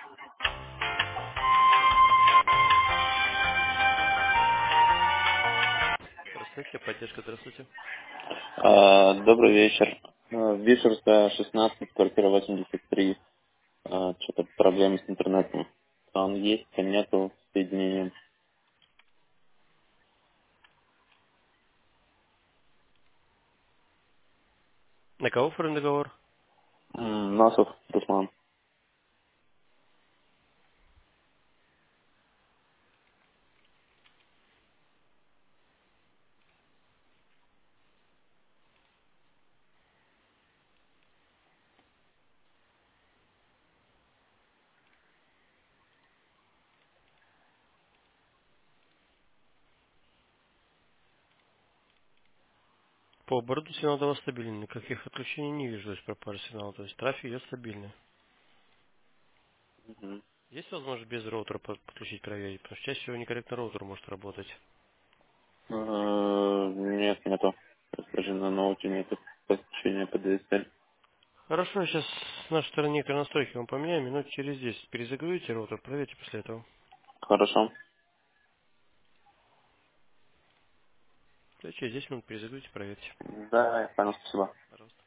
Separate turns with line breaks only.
Здравствуйте, поддержка, здравствуйте.
Добрый вечер. Вишерская, 16, квартира 83. Что-то проблемы с интернетом. Он есть, а нету соединения.
На кого оформлен договор?
Насов, Руслан.
По обороду сигнал до вас стабильный. Никаких отключений не вижу из пропажи сигнала. То есть трафик идет стабильный.
Мгм.
Есть возможность без роутера подключить, проверить? Потому что чаще всего некорректно роутер может работать.
Нет, нету. Даже на ноуте нету подключения по DSL.
Хорошо, я сейчас с нашей стороны некоторые настройки вам поменяю. Минут через 10 перезагрузите роутер, проверьте после этого.
Хорошо.
То есть через 10 минут перезагрузите, проверьте.
Да, я понял, спасибо.
Пожалуйста.